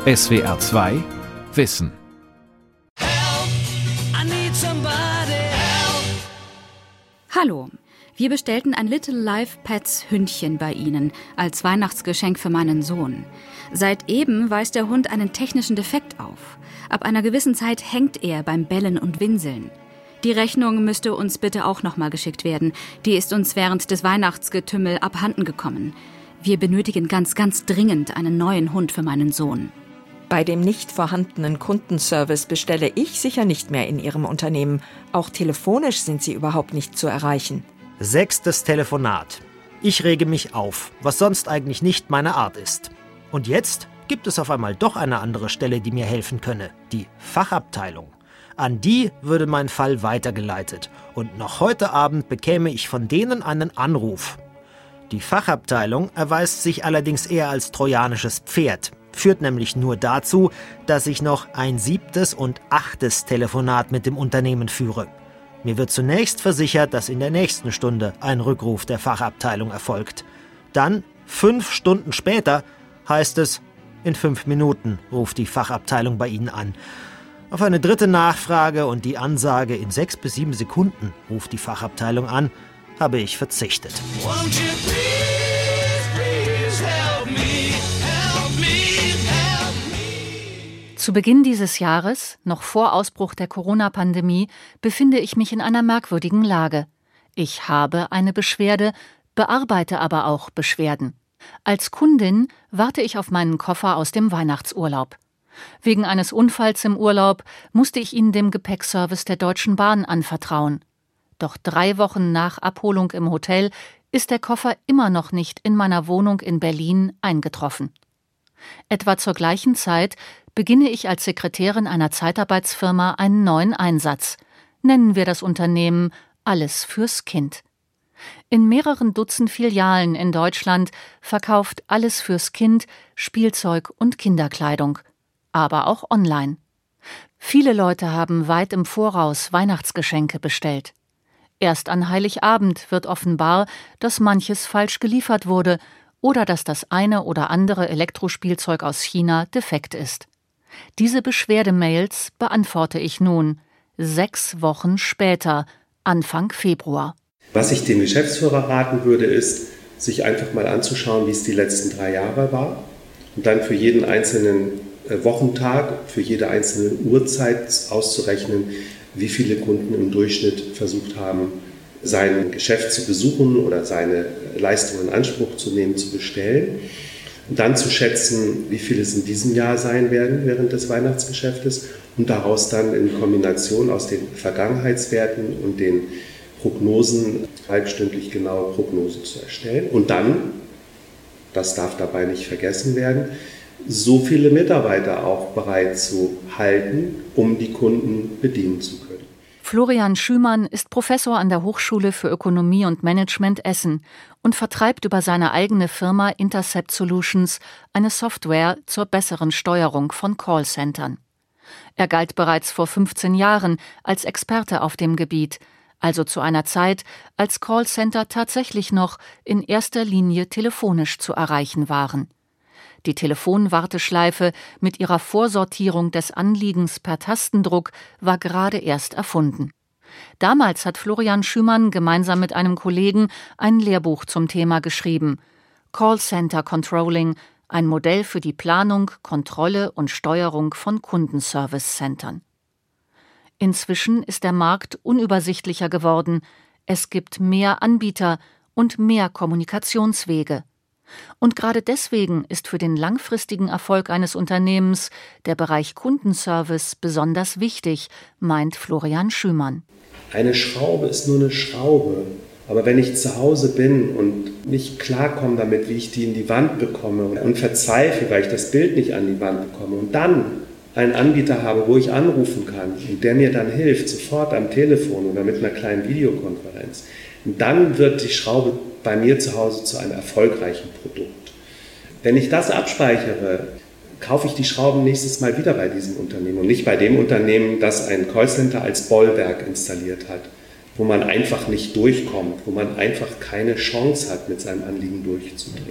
SWR 2 Wissen. Hallo, wir bestellten ein Little Life Pets Hündchen bei Ihnen als Weihnachtsgeschenk für meinen Sohn. Seit eben weist der Hund einen technischen Defekt auf. Ab einer gewissen Zeit hängt er beim Bellen und Winseln. Die Rechnung müsste uns bitte auch nochmal geschickt werden. Die ist uns während des Weihnachtsgetümmel abhanden gekommen. Wir benötigen ganz dringend einen neuen Hund für meinen Sohn. Bei dem nicht vorhandenen Kundenservice bestelle ich sicher nicht mehr in Ihrem Unternehmen. Auch telefonisch sind Sie überhaupt nicht zu erreichen. 6. Telefonat. Ich rege mich auf, was sonst eigentlich nicht meine Art ist. Und jetzt gibt es auf einmal doch eine andere Stelle, die mir helfen könne. Die Fachabteilung. An die würde mein Fall weitergeleitet. Und noch heute Abend bekäme ich von denen einen Anruf. Die Fachabteilung erweist sich allerdings eher als trojanisches Pferd. Führt nämlich nur dazu, dass ich noch ein 7. und 8. Telefonat mit dem Unternehmen führe. Mir wird zunächst versichert, dass in der nächsten Stunde ein Rückruf der Fachabteilung erfolgt. Dann, 5 Stunden später, heißt es, in 5 Minuten ruft die Fachabteilung bei Ihnen an. Auf eine 3. Nachfrage und die Ansage, in 6 bis 7 Sekunden ruft die Fachabteilung an, habe ich verzichtet. Zu Beginn dieses Jahres, noch vor Ausbruch der Corona-Pandemie, befinde ich mich in einer merkwürdigen Lage. Ich habe eine Beschwerde, bearbeite aber auch Beschwerden. Als Kundin warte ich auf meinen Koffer aus dem Weihnachtsurlaub. Wegen eines Unfalls im Urlaub musste ich ihn dem Gepäckservice der Deutschen Bahn anvertrauen. Doch 3 Wochen nach Abholung im Hotel ist der Koffer immer noch nicht in meiner Wohnung in Berlin eingetroffen. Etwa zur gleichen Zeit beginne ich als Sekretärin einer Zeitarbeitsfirma einen neuen Einsatz. Nennen wir das Unternehmen Alles fürs Kind. In mehreren Dutzend Filialen in Deutschland verkauft Alles fürs Kind Spielzeug und Kinderkleidung, aber auch online. Viele Leute haben weit im Voraus Weihnachtsgeschenke bestellt. Erst an Heiligabend wird offenbar, dass manches falsch geliefert wurde oder dass das eine oder andere Elektrospielzeug aus China defekt ist. Diese Beschwerdemails beantworte ich nun, 6 Wochen später, Anfang Februar. Was ich dem Geschäftsführer raten würde, ist, sich einfach mal anzuschauen, wie es die letzten 3 Jahre war und dann für jeden einzelnen Wochentag, für jede einzelne Uhrzeit auszurechnen, wie viele Kunden im Durchschnitt versucht haben, sein Geschäft zu besuchen oder seine Leistungen in Anspruch zu nehmen, zu bestellen. Und dann zu schätzen, wie viele es in diesem Jahr sein werden während des Weihnachtsgeschäftes und daraus dann in Kombination aus den Vergangenheitswerten und den Prognosen halbstündlich genaue Prognosen zu erstellen. Und dann, das darf dabei nicht vergessen werden, so viele Mitarbeiter auch bereit zu halten, um die Kunden bedienen zu können. Florian Schümann ist Professor an der Hochschule für Ökonomie und Management Essen und vertreibt über seine eigene Firma Intercept Solutions eine Software zur besseren Steuerung von Callcentern. Er galt bereits vor 15 Jahren als Experte auf dem Gebiet, also zu einer Zeit, als Callcenter tatsächlich noch in erster Linie telefonisch zu erreichen waren. Die Telefonwarteschleife mit ihrer Vorsortierung des Anliegens per Tastendruck war gerade erst erfunden. Damals hat Florian Schümann gemeinsam mit einem Kollegen ein Lehrbuch zum Thema geschrieben. Callcenter Controlling, ein Modell für die Planung, Kontrolle und Steuerung von Kundenservice-Centern. Inzwischen ist der Markt unübersichtlicher geworden. Es gibt mehr Anbieter und mehr Kommunikationswege. Und gerade deswegen ist für den langfristigen Erfolg eines Unternehmens der Bereich Kundenservice besonders wichtig, meint Florian Schümann. Eine Schraube ist nur eine Schraube. Aber wenn ich zu Hause bin und nicht klarkomme damit, wie ich die in die Wand bekomme und verzweifle, weil ich das Bild nicht an die Wand bekomme und dann einen Anbieter habe, wo ich anrufen kann und der mir dann hilft, sofort am Telefon oder mit einer kleinen Videokonferenz, dann wird die Schraube bei mir zu Hause zu einem erfolgreichen Produkt. Wenn ich das abspeichere, kaufe ich die Schrauben nächstes Mal wieder bei diesem Unternehmen und nicht bei dem Unternehmen, das ein Callcenter als Bollwerk installiert hat, wo man einfach nicht durchkommt, wo man einfach keine Chance hat, mit seinem Anliegen durchzudringen.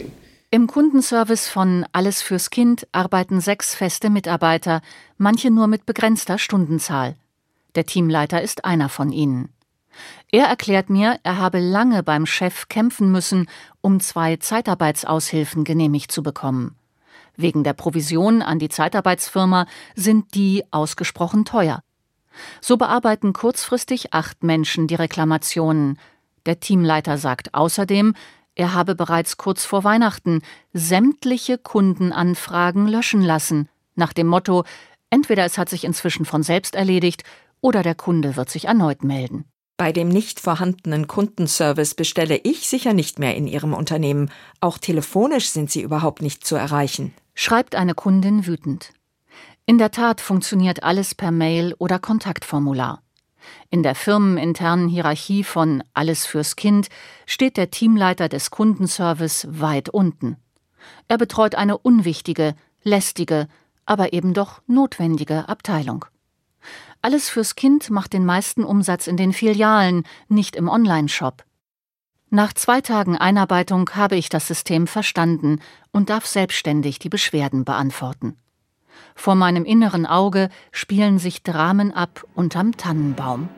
Im Kundenservice von Alles fürs Kind arbeiten 6 feste Mitarbeiter, manche nur mit begrenzter Stundenzahl. Der Teamleiter ist einer von ihnen. Er erklärt mir, er habe lange beim Chef kämpfen müssen, um 2 Zeitarbeitsaushilfen genehmigt zu bekommen. Wegen der Provision an die Zeitarbeitsfirma sind die ausgesprochen teuer. So bearbeiten kurzfristig 8 Menschen die Reklamationen. Der Teamleiter sagt außerdem, er habe bereits kurz vor Weihnachten sämtliche Kundenanfragen löschen lassen, nach dem Motto, entweder es hat sich inzwischen von selbst erledigt oder der Kunde wird sich erneut melden. Bei dem nicht vorhandenen Kundenservice bestelle ich sicher nicht mehr in Ihrem Unternehmen. Auch telefonisch sind Sie überhaupt nicht zu erreichen, schreibt eine Kundin wütend. In der Tat funktioniert alles per Mail oder Kontaktformular. In der firmeninternen Hierarchie von Alles fürs Kind steht der Teamleiter des Kundenservice weit unten. Er betreut eine unwichtige, lästige, aber eben doch notwendige Abteilung. Alles fürs Kind macht den meisten Umsatz in den Filialen, nicht im Onlineshop. Nach 2 Tagen Einarbeitung habe ich das System verstanden und darf selbstständig die Beschwerden beantworten. Vor meinem inneren Auge spielen sich Dramen ab unterm Tannenbaum.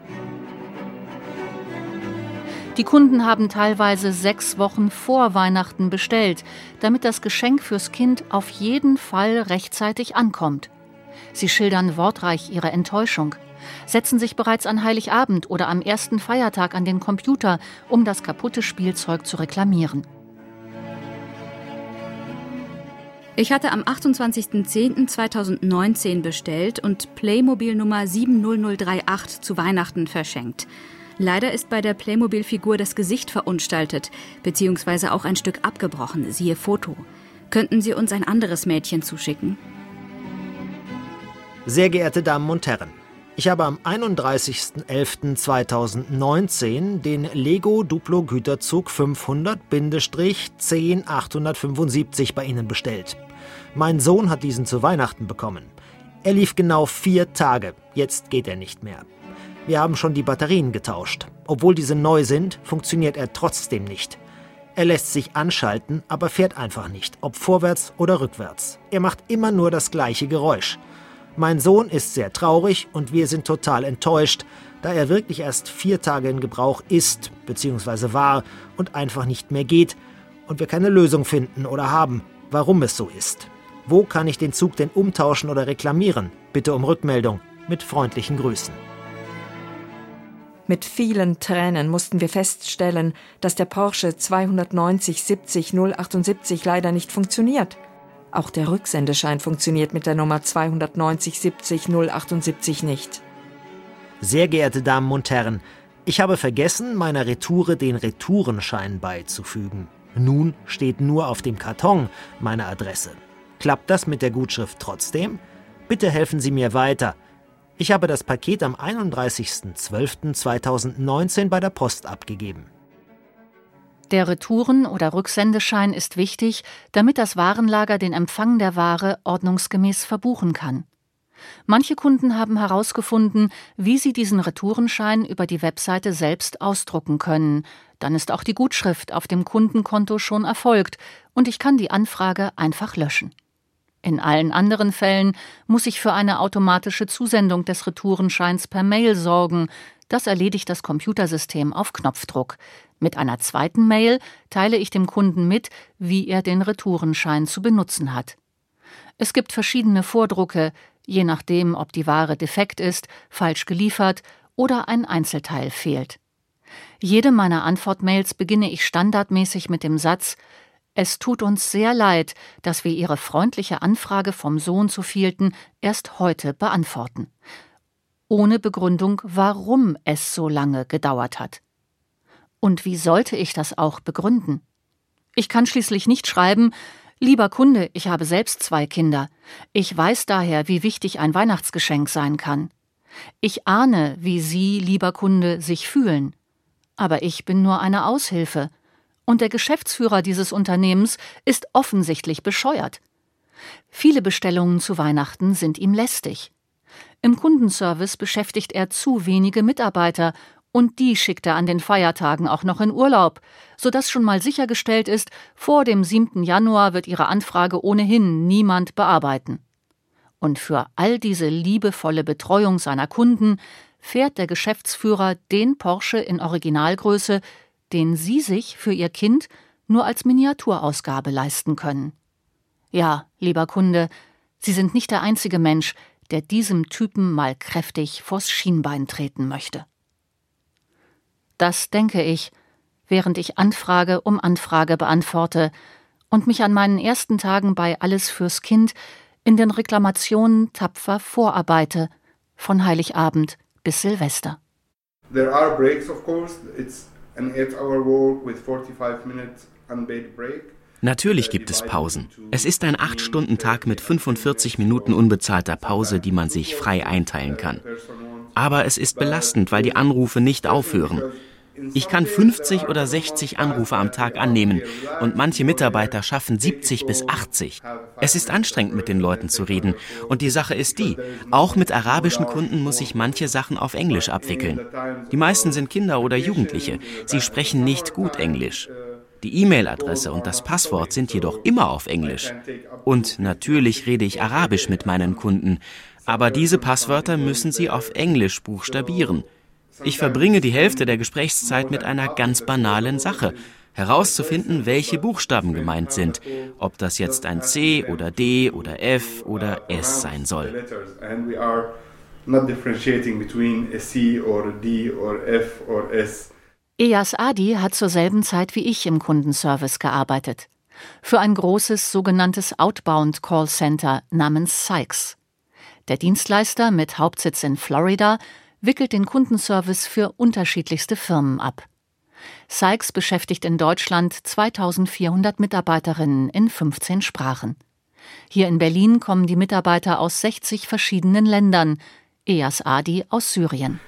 Die Kunden haben teilweise 6 Wochen vor Weihnachten bestellt, damit das Geschenk fürs Kind auf jeden Fall rechtzeitig ankommt. Sie schildern wortreich ihre Enttäuschung, setzen sich bereits an Heiligabend oder am ersten Feiertag an den Computer, um das kaputte Spielzeug zu reklamieren. Ich hatte am 28.10.2019 bestellt und Playmobil Nummer 70038 zu Weihnachten verschenkt. Leider ist bei der Playmobil-Figur das Gesicht verunstaltet, beziehungsweise auch ein Stück abgebrochen, siehe Foto. Könnten Sie uns ein anderes Mädchen zuschicken? Sehr geehrte Damen und Herren, ich habe am 31.11.2019 den Lego Duplo Güterzug 500-10875 bei Ihnen bestellt. Mein Sohn hat diesen zu Weihnachten bekommen. Er lief genau 4 Tage, jetzt geht er nicht mehr. Wir haben schon die Batterien getauscht. Obwohl diese neu sind, funktioniert er trotzdem nicht. Er lässt sich anschalten, aber fährt einfach nicht, ob vorwärts oder rückwärts. Er macht immer nur das gleiche Geräusch. Mein Sohn ist sehr traurig und wir sind total enttäuscht, da er wirklich erst 4 Tage in Gebrauch ist bzw. war und einfach nicht mehr geht und wir keine Lösung finden oder haben, warum es so ist. Wo kann ich den Zug denn umtauschen oder reklamieren? Bitte um Rückmeldung. Mit freundlichen Grüßen. Mit vielen Tränen mussten wir feststellen, dass der Porsche 290 70 078 leider nicht funktioniert. Auch der Rücksendeschein funktioniert mit der Nummer 290 70 078 nicht. Sehr geehrte Damen und Herren, ich habe vergessen, meiner Retoure den Retourenschein beizufügen. Nun steht nur auf dem Karton meine Adresse. Klappt das mit der Gutschrift trotzdem? Bitte helfen Sie mir weiter. Ich habe das Paket am 31.12.2019 bei der Post abgegeben. Der Retouren- oder Rücksendeschein ist wichtig, damit das Warenlager den Empfang der Ware ordnungsgemäß verbuchen kann. Manche Kunden haben herausgefunden, wie sie diesen Retourenschein über die Webseite selbst ausdrucken können. Dann ist auch die Gutschrift auf dem Kundenkonto schon erfolgt und ich kann die Anfrage einfach löschen. In allen anderen Fällen muss ich für eine automatische Zusendung des Retourenscheins per Mail sorgen. Das erledigt das Computersystem auf Knopfdruck. Mit einer zweiten Mail teile ich dem Kunden mit, wie er den Retourenschein zu benutzen hat. Es gibt verschiedene Vordrucke, je nachdem, ob die Ware defekt ist, falsch geliefert oder ein Einzelteil fehlt. Jede meiner Antwortmails beginne ich standardmäßig mit dem Satz: Es tut uns sehr leid, dass wir Ihre freundliche Anfrage vom so und so vielten erst heute beantworten. Ohne Begründung, warum es so lange gedauert hat. Und wie sollte ich das auch begründen? Ich kann schließlich nicht schreiben: Lieber Kunde, ich habe selbst 2 Kinder. Ich weiß daher, wie wichtig ein Weihnachtsgeschenk sein kann. Ich ahne, wie Sie, lieber Kunde, sich fühlen. Aber ich bin nur eine Aushilfe. Und der Geschäftsführer dieses Unternehmens ist offensichtlich bescheuert. Viele Bestellungen zu Weihnachten sind ihm lästig. Im Kundenservice beschäftigt er zu wenige Mitarbeiter Und die schickt er an den Feiertagen auch noch in Urlaub, sodass schon mal sichergestellt ist, vor dem 7. Januar wird ihre Anfrage ohnehin niemand bearbeiten. Und für all diese liebevolle Betreuung seiner Kunden fährt der Geschäftsführer den Porsche in Originalgröße, den Sie sich für Ihr Kind nur als Miniaturausgabe leisten können. Ja, lieber Kunde, Sie sind nicht der einzige Mensch, der diesem Typen mal kräftig vors Schienbein treten möchte. Das denke ich, während ich Anfrage um Anfrage beantworte und mich an meinen ersten Tagen bei Alles fürs Kind in den Reklamationen tapfer vorarbeite, von Heiligabend bis Silvester. There are breaks, of course. It's an 8-hour work with 45 minutes unpaid break. Natürlich gibt es Pausen. Es ist ein 8-Stunden-Tag mit 45 Minuten unbezahlter Pause, die man sich frei einteilen kann. Aber es ist belastend, weil die Anrufe nicht aufhören. Ich kann 50 oder 60 Anrufe am Tag annehmen und manche Mitarbeiter schaffen 70 bis 80. Es ist anstrengend, mit den Leuten zu reden. Und die Sache ist die, auch mit arabischen Kunden muss ich manche Sachen auf Englisch abwickeln. Die meisten sind Kinder oder Jugendliche. Sie sprechen nicht gut Englisch. Die E-Mail-Adresse und das Passwort sind jedoch immer auf Englisch. Und natürlich rede ich Arabisch mit meinen Kunden. Aber diese Passwörter müssen sie auf Englisch buchstabieren. Ich verbringe die Hälfte der Gesprächszeit mit einer ganz banalen Sache, herauszufinden, welche Buchstaben gemeint sind, ob das jetzt ein C oder D oder F oder S sein soll. Eyas Adi hat zur selben Zeit wie ich im Kundenservice gearbeitet. Für ein großes sogenanntes Outbound-Callcenter namens Sykes. Der Dienstleister mit Hauptsitz in Florida wickelt den Kundenservice für unterschiedlichste Firmen ab. Sykes beschäftigt in Deutschland 2400 Mitarbeiterinnen in 15 Sprachen. Hier in Berlin kommen die Mitarbeiter aus 60 verschiedenen Ländern, Eyas Adi aus Syrien.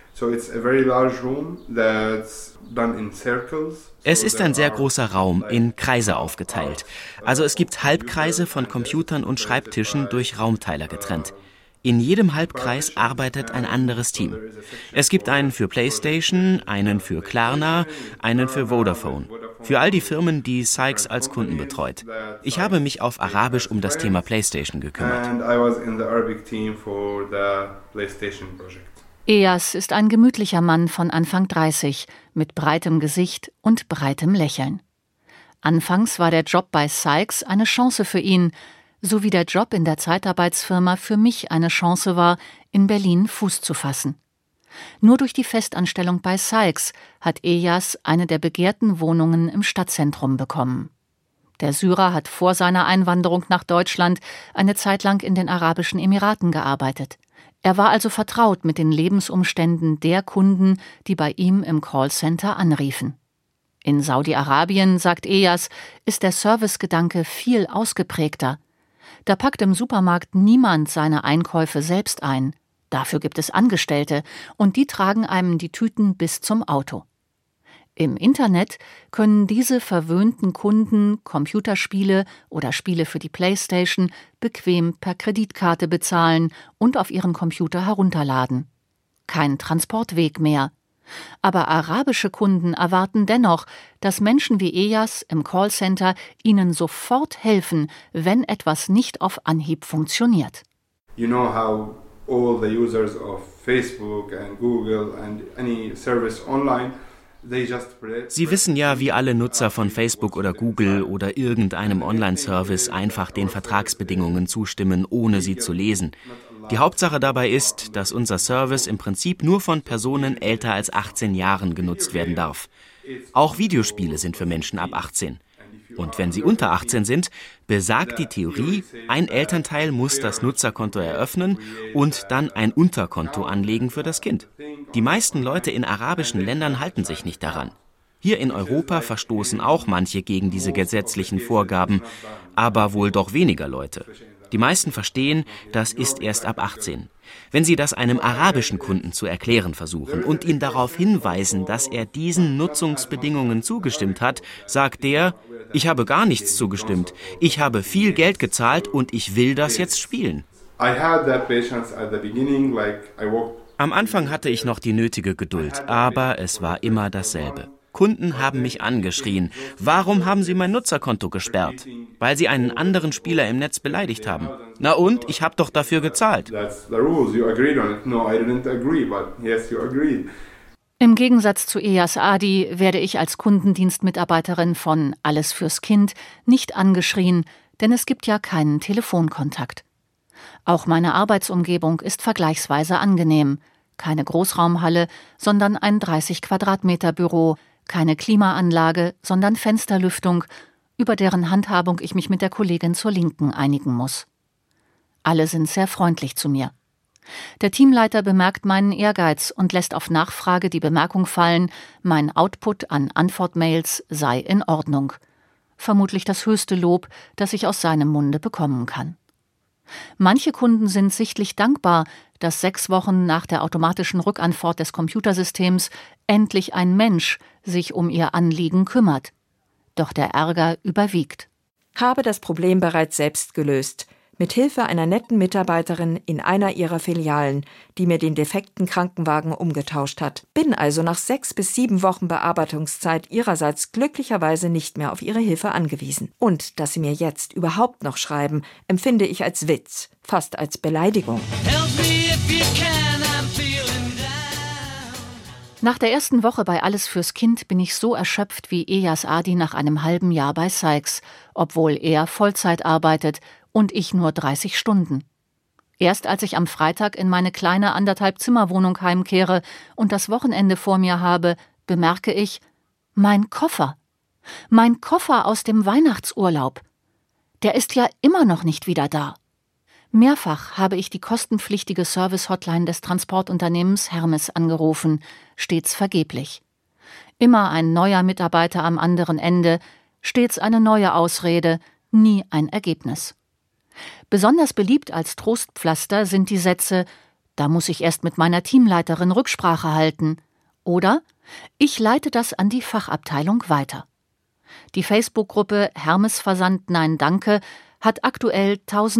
Es ist ein sehr großer Raum, in Kreise aufgeteilt. Also es gibt Halbkreise von Computern und Schreibtischen durch Raumteiler getrennt. In jedem Halbkreis arbeitet ein anderes Team. Es gibt einen für PlayStation, einen für Klarna, einen für Vodafone. Für all die Firmen, die Sykes als Kunden betreut. Ich habe mich auf Arabisch um das Thema PlayStation gekümmert. Eyas ist ein gemütlicher Mann von Anfang 30, mit breitem Gesicht und breitem Lächeln. Anfangs war der Job bei Sykes eine Chance für ihn, so wie der Job in der Zeitarbeitsfirma für mich eine Chance war, in Berlin Fuß zu fassen. Nur durch die Festanstellung bei Sykes hat Eyas eine der begehrten Wohnungen im Stadtzentrum bekommen. Der Syrer hat vor seiner Einwanderung nach Deutschland eine Zeit lang in den Arabischen Emiraten gearbeitet. Er war also vertraut mit den Lebensumständen der Kunden, die bei ihm im Callcenter anriefen. In Saudi-Arabien, sagt Eyas, ist der Servicegedanke viel ausgeprägter. Da packt im Supermarkt niemand seine Einkäufe selbst ein. Dafür gibt es Angestellte und die tragen einem die Tüten bis zum Auto. Im Internet können diese verwöhnten Kunden Computerspiele oder Spiele für die PlayStation bequem per Kreditkarte bezahlen und auf ihren Computer herunterladen. Kein Transportweg mehr. Aber arabische Kunden erwarten dennoch, dass Menschen wie Eyas im Callcenter ihnen sofort helfen, wenn etwas nicht auf Anhieb funktioniert. You know how all the users of Facebook and Google and any service online, Sie wissen ja, wie alle Nutzer von Facebook oder Google oder irgendeinem Online-Service einfach den Vertragsbedingungen zustimmen, ohne sie zu lesen. Die Hauptsache dabei ist, dass unser Service im Prinzip nur von Personen älter als 18 Jahren genutzt werden darf. Auch Videospiele sind für Menschen ab 18. Und wenn sie unter 18 sind, besagt die Theorie, ein Elternteil muss das Nutzerkonto eröffnen und dann ein Unterkonto anlegen für das Kind. Die meisten Leute in arabischen Ländern halten sich nicht daran. Hier in Europa verstoßen auch manche gegen diese gesetzlichen Vorgaben, aber wohl doch weniger Leute. Die meisten verstehen, das ist erst ab 18. Wenn Sie das einem arabischen Kunden zu erklären versuchen und ihn darauf hinweisen, dass er diesen Nutzungsbedingungen zugestimmt hat, sagt der, ich habe gar nichts zugestimmt, ich habe viel Geld gezahlt und ich will das jetzt spielen. Am Anfang hatte ich noch die nötige Geduld, aber es war immer dasselbe. Kunden haben mich angeschrien. Warum haben Sie mein Nutzerkonto gesperrt? Weil Sie einen anderen Spieler im Netz beleidigt haben. Na und? Ich habe doch dafür gezahlt. Im Gegensatz zu Eyas Adi werde ich als Kundendienstmitarbeiterin von Alles fürs Kind nicht angeschrien, denn es gibt ja keinen Telefonkontakt. Auch meine Arbeitsumgebung ist vergleichsweise angenehm. Keine Großraumhalle, sondern ein 30 Quadratmeter Büro, keine Klimaanlage, sondern Fensterlüftung, über deren Handhabung ich mich mit der Kollegin zur Linken einigen muss. Alle sind sehr freundlich zu mir. Der Teamleiter bemerkt meinen Ehrgeiz und lässt auf Nachfrage die Bemerkung fallen, mein Output an Antwortmails sei in Ordnung. Vermutlich das höchste Lob, das ich aus seinem Munde bekommen kann. Manche Kunden sind sichtlich dankbar, dass 6 Wochen nach der automatischen Rückantwort des Computersystems endlich ein Mensch sich um ihr Anliegen kümmert. Doch der Ärger überwiegt. Habe das Problem bereits selbst gelöst. Mit Hilfe einer netten Mitarbeiterin in einer ihrer Filialen, die mir den defekten Krankenwagen umgetauscht hat. Bin also nach 6 bis 7 Wochen Bearbeitungszeit ihrerseits glücklicherweise nicht mehr auf ihre Hilfe angewiesen. Und dass sie mir jetzt überhaupt noch schreiben, empfinde ich als Witz, fast als Beleidigung. Nach der ersten Woche bei Alles fürs Kind bin ich so erschöpft wie Eyas Adi nach einem halben Jahr bei Sykes, obwohl er Vollzeit arbeitet und ich nur 30 Stunden. Erst als ich am Freitag in meine kleine 1,5-Zimmer-Wohnung heimkehre und das Wochenende vor mir habe, bemerke ich, mein Koffer aus dem Weihnachtsurlaub, der ist ja immer noch nicht wieder da. Mehrfach habe ich die kostenpflichtige Service-Hotline des Transportunternehmens Hermes angerufen, stets vergeblich. Immer ein neuer Mitarbeiter am anderen Ende, stets eine neue Ausrede, nie ein Ergebnis. Besonders beliebt als Trostpflaster sind die Sätze, da muss ich erst mit meiner Teamleiterin Rücksprache halten oder ich leite das an die Fachabteilung weiter. Die Facebook-Gruppe Hermes Versand Nein Danke hat aktuell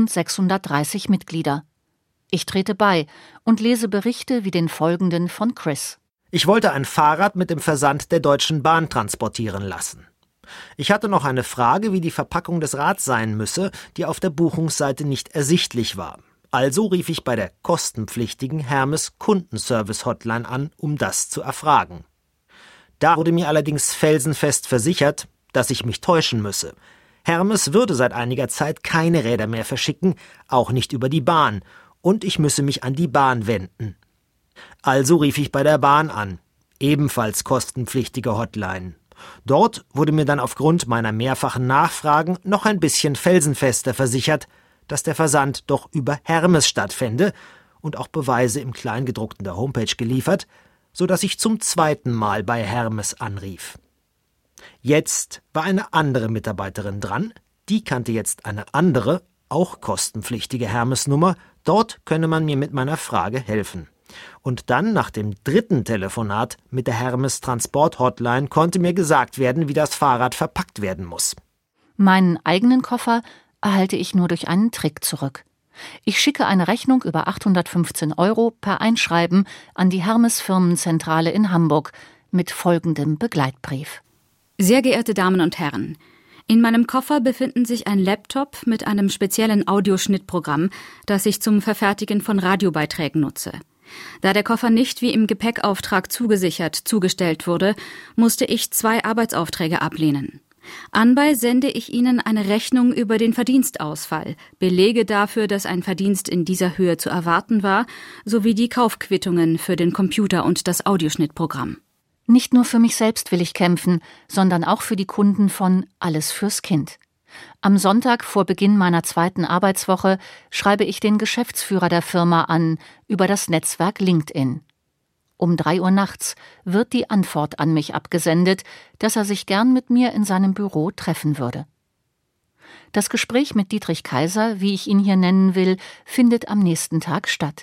1630 Mitglieder. Ich trete bei und lese Berichte wie den folgenden von Chris. Ich wollte ein Fahrrad mit dem Versand der Deutschen Bahn transportieren lassen. Ich hatte noch eine Frage, wie die Verpackung des Rads sein müsse, die auf der Buchungsseite nicht ersichtlich war. Also rief ich bei der kostenpflichtigen Hermes Kundenservice-Hotline an, um das zu erfragen. Da wurde mir allerdings felsenfest versichert, dass ich mich täuschen müsse. Hermes würde seit einiger Zeit keine Räder mehr verschicken, auch nicht über die Bahn, und ich müsse mich an die Bahn wenden. Also rief ich bei der Bahn an, ebenfalls kostenpflichtige Hotline. Dort wurde mir dann aufgrund meiner mehrfachen Nachfragen noch ein bisschen felsenfester versichert, dass der Versand doch über Hermes stattfände und auch Beweise im Kleingedruckten der Homepage geliefert, so dass ich zum 2. Mal bei Hermes anrief. Jetzt war eine andere Mitarbeiterin dran, die kannte jetzt eine andere, auch kostenpflichtige Hermes-Nummer, dort könne man mir mit meiner Frage helfen. Und dann, nach dem 3. Telefonat mit der Hermes Transport-Hotline, konnte mir gesagt werden, wie das Fahrrad verpackt werden muss. Meinen eigenen Koffer erhalte ich nur durch einen Trick zurück. Ich schicke eine Rechnung über 815 € per Einschreiben an die Hermes Firmenzentrale in Hamburg mit folgendem Begleitbrief. Sehr geehrte Damen und Herren, in meinem Koffer befinden sich ein Laptop mit einem speziellen Audioschnittprogramm, das ich zum Verfertigen von Radiobeiträgen nutze. Da der Koffer nicht wie im Gepäckauftrag zugestellt wurde, musste ich 2 Arbeitsaufträge ablehnen. Anbei sende ich Ihnen eine Rechnung über den Verdienstausfall, Belege dafür, dass ein Verdienst in dieser Höhe zu erwarten war, sowie die Kaufquittungen für den Computer und das Audioschnittprogramm. Nicht nur für mich selbst will ich kämpfen, sondern auch für die Kunden von Alles fürs Kind. Am Sonntag vor Beginn meiner 2. Arbeitswoche schreibe ich den Geschäftsführer der Firma an über das Netzwerk LinkedIn. Um 3 Uhr nachts wird die Antwort an mich abgesendet, dass er sich gern mit mir in seinem Büro treffen würde. Das Gespräch mit Dietrich Kaiser, wie ich ihn hier nennen will, findet am nächsten Tag statt.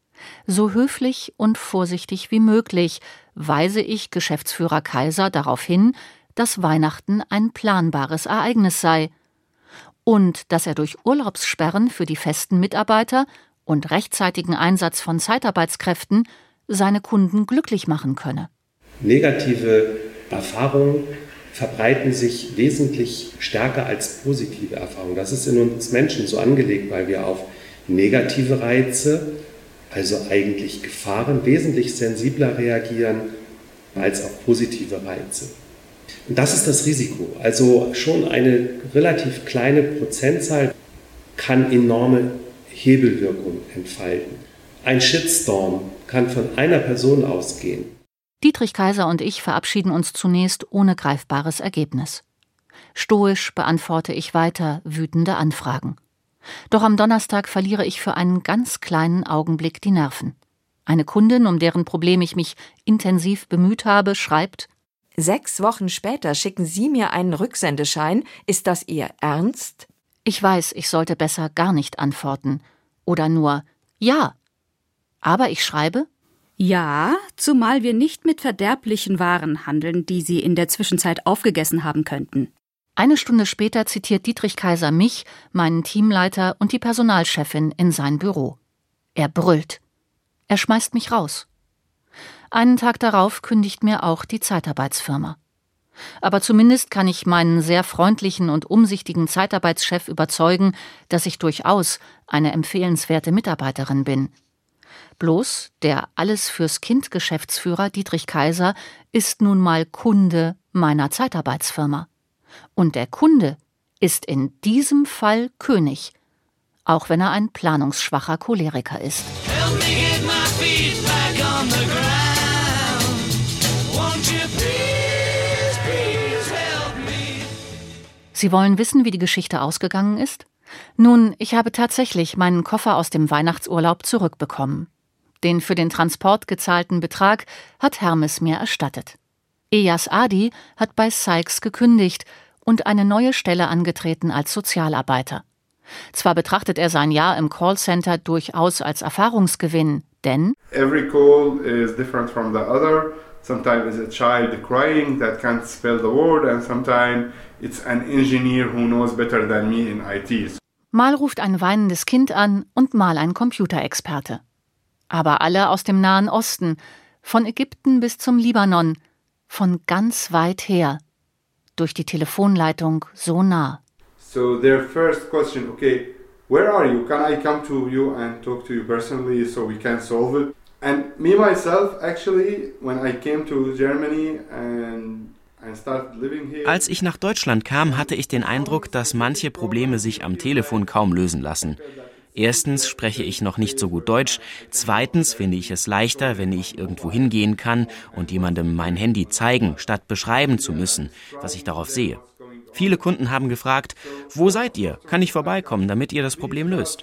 So höflich und vorsichtig wie möglich weise ich Geschäftsführer Kaiser darauf hin, dass Weihnachten ein planbares Ereignis sei und dass er durch Urlaubssperren für die festen Mitarbeiter und rechtzeitigen Einsatz von Zeitarbeitskräften seine Kunden glücklich machen könne. Negative Erfahrungen verbreiten sich wesentlich stärker als positive Erfahrungen. Das ist in uns Menschen so angelegt, weil wir auf negative Reize, also eigentlich Gefahren, wesentlich sensibler reagieren als auf positive Reize. Und das ist das Risiko. Also schon eine relativ kleine Prozentzahl kann enorme Hebelwirkung entfalten. Ein Shitstorm kann von einer Person ausgehen. Dietrich Kaiser und ich verabschieden uns zunächst ohne greifbares Ergebnis. Stoisch beantworte ich weiter wütende Anfragen. Doch am Donnerstag verliere ich für einen ganz kleinen Augenblick die Nerven. Eine Kundin, um deren Problem ich mich intensiv bemüht habe, schreibt: 6 Wochen später schicken Sie mir einen Rücksendeschein. Ist das Ihr Ernst? Ich weiß, ich sollte besser gar nicht antworten. Oder nur ja. Aber ich schreibe: Ja, zumal wir nicht mit verderblichen Waren handeln, die Sie in der Zwischenzeit aufgegessen haben könnten. Eine Stunde später zitiert Dietrich Kaiser mich, meinen Teamleiter und die Personalchefin in sein Büro. Er brüllt. Er schmeißt mich raus. Einen Tag darauf kündigt mir auch die Zeitarbeitsfirma. Aber zumindest kann ich meinen sehr freundlichen und umsichtigen Zeitarbeitschef überzeugen, dass ich durchaus eine empfehlenswerte Mitarbeiterin bin. Bloß der Alles-fürs-Kind-Geschäftsführer Dietrich Kaiser ist nun mal Kunde meiner Zeitarbeitsfirma. Und der Kunde ist in diesem Fall König, auch wenn er ein planungsschwacher Choleriker ist. Sie wollen wissen, wie die Geschichte ausgegangen ist? Nun, ich habe tatsächlich meinen Koffer aus dem Weihnachtsurlaub zurückbekommen. Den für den Transport gezahlten Betrag hat Hermes mir erstattet. Eyas Adi hat bei Sykes gekündigt und eine neue Stelle angetreten als Sozialarbeiter. Zwar betrachtet er sein Jahr im Callcenter durchaus als Erfahrungsgewinn, denn every call is different from the other. Sometimes it's a child crying that can't spell the word, and sometimes it's an engineer who knows better than me in IT. Mal ruft ein weinendes Kind an und mal ein Computerexperte. Aber alle aus dem Nahen Osten, von Ägypten bis zum Libanon, von ganz weit her, durch die Telefonleitung so nah. So their first question, okay, where are you? Can I come to you and talk to you personally so we can solve it? And me myself, actually, when I came to Germany and I started living here. Als ich nach Deutschland kam, hatte ich den Eindruck, dass manche Probleme sich am Telefon kaum lösen lassen. Erstens spreche ich noch nicht so gut Deutsch. Zweitens finde ich es leichter, wenn ich irgendwo hingehen kann und jemandem mein Handy zeigen, statt beschreiben zu müssen, was ich darauf sehe. Viele Kunden haben gefragt, wo seid ihr? Kann ich vorbeikommen, damit ihr das Problem löst?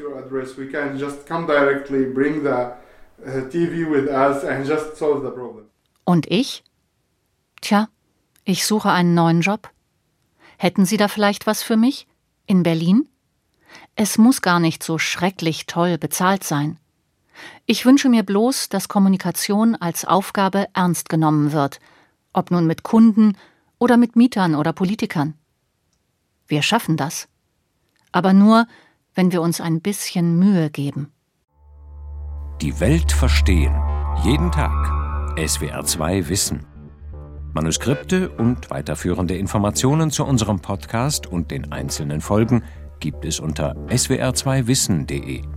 Und ich? Tja, ich suche einen neuen Job. Hätten Sie da vielleicht was für mich? In Berlin? Es muss gar nicht so schrecklich toll bezahlt sein. Ich wünsche mir bloß, dass Kommunikation als Aufgabe ernst genommen wird, ob nun mit Kunden oder mit Mietern oder Politikern. Wir schaffen das. Aber nur, wenn wir uns ein bisschen Mühe geben. Die Welt verstehen. Jeden Tag. SWR2 Wissen. Manuskripte und weiterführende Informationen zu unserem Podcast und den einzelnen Folgen gibt es unter swr2wissen.de.